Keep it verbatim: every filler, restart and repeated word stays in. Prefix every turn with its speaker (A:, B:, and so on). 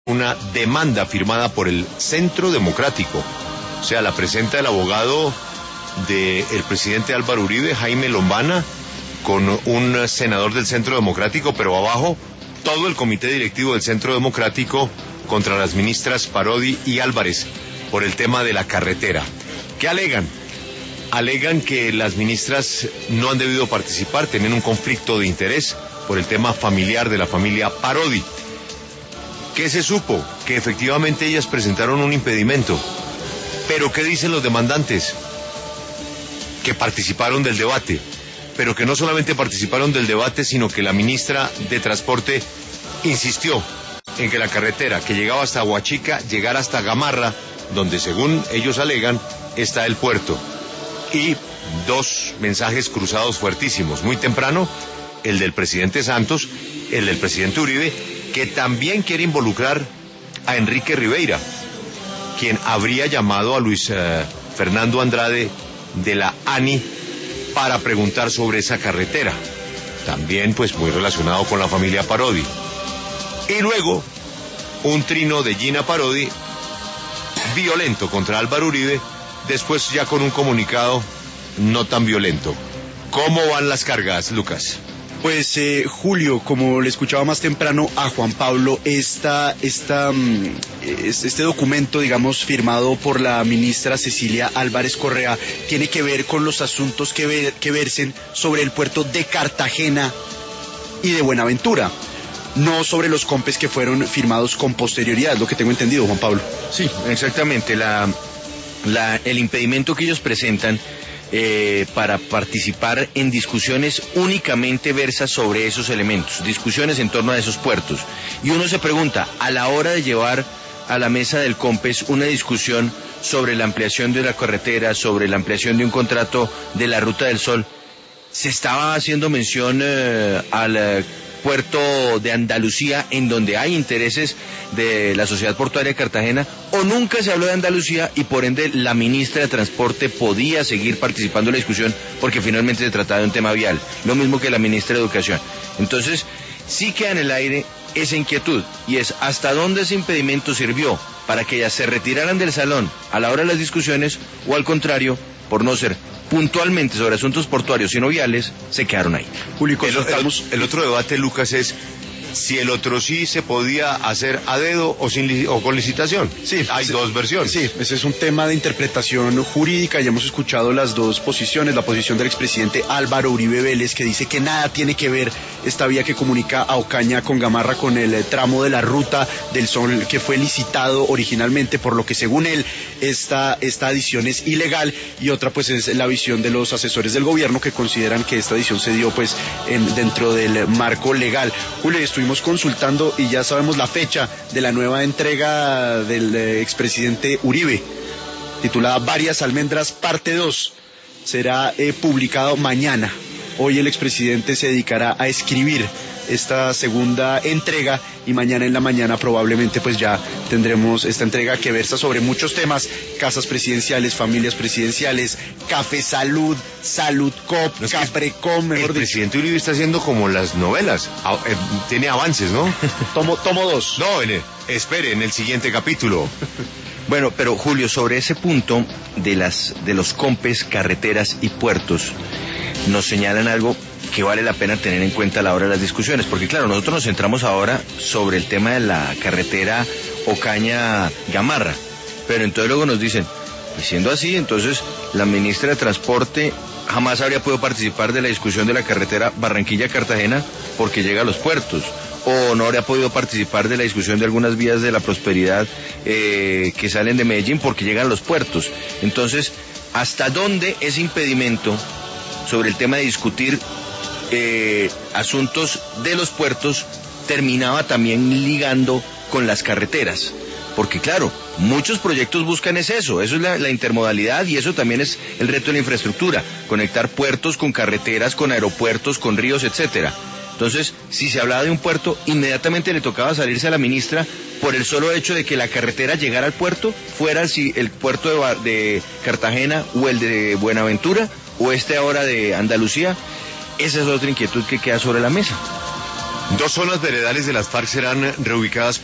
A: una demanda firmada por el Centro Democrático. O sea, la presenta el abogado del presidente Álvaro Uribe, Jaime Lombana, con un senador del Centro Democrático, pero abajo todo el comité directivo del Centro Democrático contra las ministras Parodi y Álvarez por el tema de la carretera. ¿Qué alegan? Alegan que las ministras no han debido participar, tienen un conflicto de interés por el tema familiar de la familia Parodi. ¿Qué se supo? Que efectivamente ellas presentaron un impedimento. ¿Pero qué dicen los demandantes? Que participaron del debate, pero que no solamente participaron del debate, sino que la ministra de Transporte insistió en que la carretera que llegaba hasta Huachica llegara hasta Gamarra, donde según ellos alegan está el puerto. Y dos mensajes cruzados fuertísimos. Muy temprano, el del presidente Santos, el del presidente Uribe, que también quiere involucrar a Enrique Ribeira, quien habría llamado a Luis uh, Fernando Andrade de la ANI para preguntar sobre esa carretera. También pues muy relacionado con la familia Parodi. Y luego, un trino de Gina Parodi violento contra Álvaro Uribe, después ya con un comunicado no tan violento. ¿Cómo van las cargas, Lucas?
B: Pues eh, Julio, como le escuchaba más temprano a Juan Pablo, esta, esta, este documento, digamos, firmado por la ministra Cecilia Álvarez Correa, tiene que ver con los asuntos que, ver, que versen sobre el puerto de Cartagena y de Buenaventura, no sobre los compes que fueron firmados con posterioridad, lo que tengo entendido, Juan Pablo.
C: Sí, exactamente. La, la, el impedimento que ellos presentan Eh, para participar en discusiones únicamente versa sobre esos elementos, discusiones en torno a esos puertos. Y uno se pregunta, a la hora de llevar a la mesa del COMPES una discusión sobre la ampliación de la carretera, sobre la ampliación de un contrato de la Ruta del Sol, ¿se estaba haciendo mención eh, al eh, puerto de Andalucía, en donde hay intereses de la Sociedad Portuaria de Cartagena, o nunca se habló de Andalucía y por ende la ministra de Transporte podía seguir participando en la discusión porque finalmente se trataba de un tema vial, lo mismo que la ministra de Educación? Entonces, sí queda en el aire esa inquietud, y es hasta dónde ese impedimento sirvió para que ellas se retiraran del salón a la hora de las discusiones, o al contrario, por no ser puntualmente sobre asuntos portuarios y no viales, se quedaron ahí.
A: Julio, el, el, el otro debate, Lucas, es si el otro sí se podía hacer a dedo o sin o con licitación.
B: Sí,
A: hay
B: sí,
A: dos versiones.
B: Sí, ese es un tema de interpretación jurídica. Ya hemos escuchado las dos posiciones. La posición del expresidente Álvaro Uribe Vélez, que dice que nada tiene que ver esta vía que comunica a Ocaña con Gamarra con el tramo de la Ruta del Sol que fue licitado originalmente, por lo que según él esta, esta adición es ilegal. Y otra pues es la visión de los asesores del gobierno, que consideran que esta adición se dio pues en, dentro del marco legal. Julio, estoy Estuvimos consultando y ya sabemos la fecha de la nueva entrega del eh, expresidente Uribe, titulada Varias Almendras parte dos. Será eh, publicado mañana. Hoy el expresidente se dedicará a escribir esta segunda entrega y mañana en la mañana probablemente pues ya tendremos esta entrega que versa sobre muchos temas: casas presidenciales, familias presidenciales, Café Salud, Salud Cop, no, es Caprecom, mejor
A: dicho. El presidente Uribe está haciendo como las novelas, a, eh, tiene avances, ¿no?
B: tomo, tomo dos.
A: No, en el, espere, en el siguiente capítulo.
C: Bueno, pero Julio, sobre ese punto de las de los compes, carreteras y puertos, nos señalan algo que vale la pena tener en cuenta a la hora de las discusiones, porque claro, nosotros nos centramos ahora sobre el tema de la carretera Ocaña-Gamarra, pero entonces luego nos dicen, y siendo así, entonces la ministra de Transporte jamás habría podido participar de la discusión de la carretera Barranquilla-Cartagena porque llega a los puertos, o no habría podido participar de la discusión de algunas vías de la prosperidad eh, que salen de Medellín porque llegan a los puertos. Entonces, ¿hasta dónde ese impedimento sobre el tema de discutir eh, asuntos de los puertos terminaba también ligando con las carreteras? Porque claro, muchos proyectos buscan es eso, eso es la, la intermodalidad, y eso también es el reto de la infraestructura, conectar puertos con carreteras, con aeropuertos, con ríos, etcétera. Entonces, si se hablaba de un puerto, inmediatamente le tocaba salirse a la ministra por el solo hecho de que la carretera llegara al puerto, fuera si el puerto de, de Cartagena o el de Buenaventura o este ahora de Andalucía. Esa es otra inquietud que queda sobre la mesa.
A: Dos zonas veredales de las FARC serán reubicadas